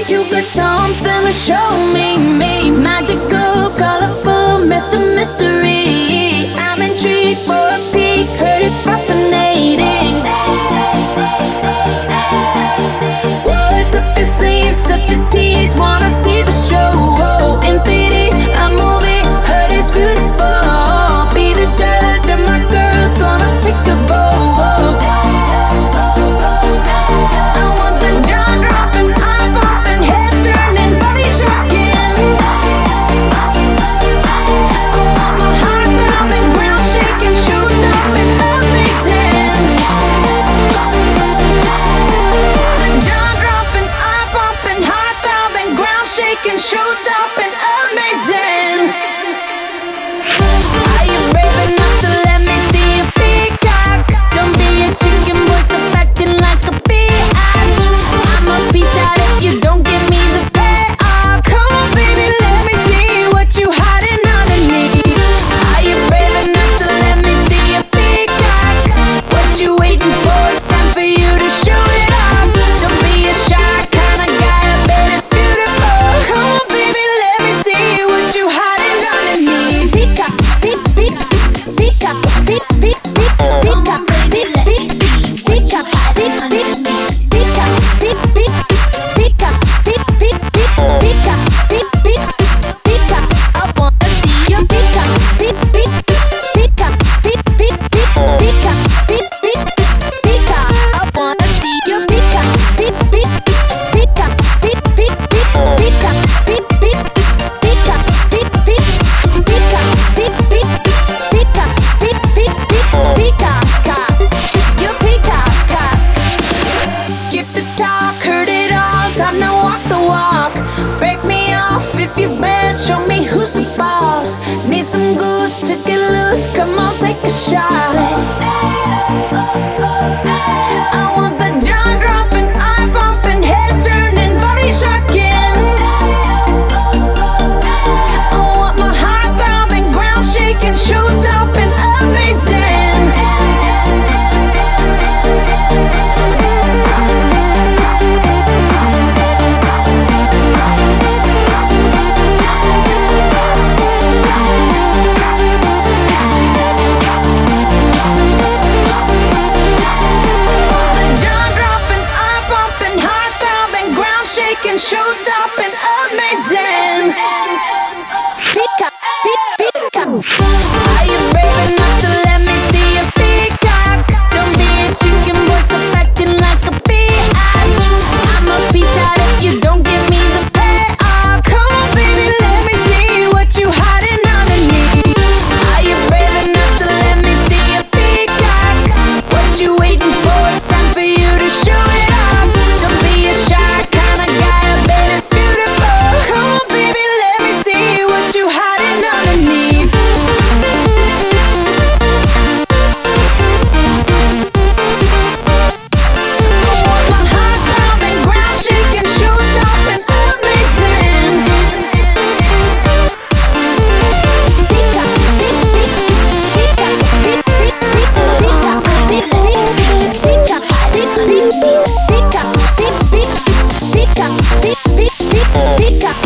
You got something to show me, magical, colorful, Mr. Mystery. I'm intrigued for a peek, heard it's fascinating. What's up your sleeve, such a tease, wanna see the show in 3D, a movie, heard it's beautiful. Be the judge and my girl's gonna take a vote. I want the jaw dropping, eye popping, head turning, body shocking. I want my heart throbbing, ground shaking, show stopping, amazing. The jaw dropping, eye popping, heart throbbing, ground shaking, show stopping, amazing. Are you brave enough to let me see your peacock? Don't be a chicken boy, stop acting like a bitch. I'm a piece out if you don't give me the payoff. Come on, baby, let me see what you hiding underneath. Are you brave enough to let me see your peacock? What you waiting for? It's time for you to show it off. Don't be a shy kind of guy, I bet it's beautiful. Come on, baby, let me see what you hiding underneath. Peacock, peacock, peacock, peacock, peacock, peacock, I wanna see your peacock, peacock, peacock, I wanna see your peacock, peacock, your peacock. Skip the talk, heard it all, time to walk the walk. Break me off if you bet, show me who's the boss. Need some goose to get loose, come on, take a shot. I want the jaw dropping, eye popping, head turning, body shocking. I want my heart throbbing, ground shaking, show stopping, amazing. The jaw dropping, eye popping, heart throbbing, ground shaking, show stopping, amazing. Peacock, peacock. Are you brave enough to let me see your peacock? Don't be a chicken boy, stop acting like a bitch. I'm a piece out if you don't give me the payoff. Come on, baby, let me see what you hiding underneath. Are you brave enough to let me see your peacock? What you waiting for? It's time for you to show it off. Don't be a shy kind of guy, I bet it's beautiful. Come on, baby, let me see what you hiding underneath. I want my heart throbbing, ground shaking, show stopping, amazing. Peacock,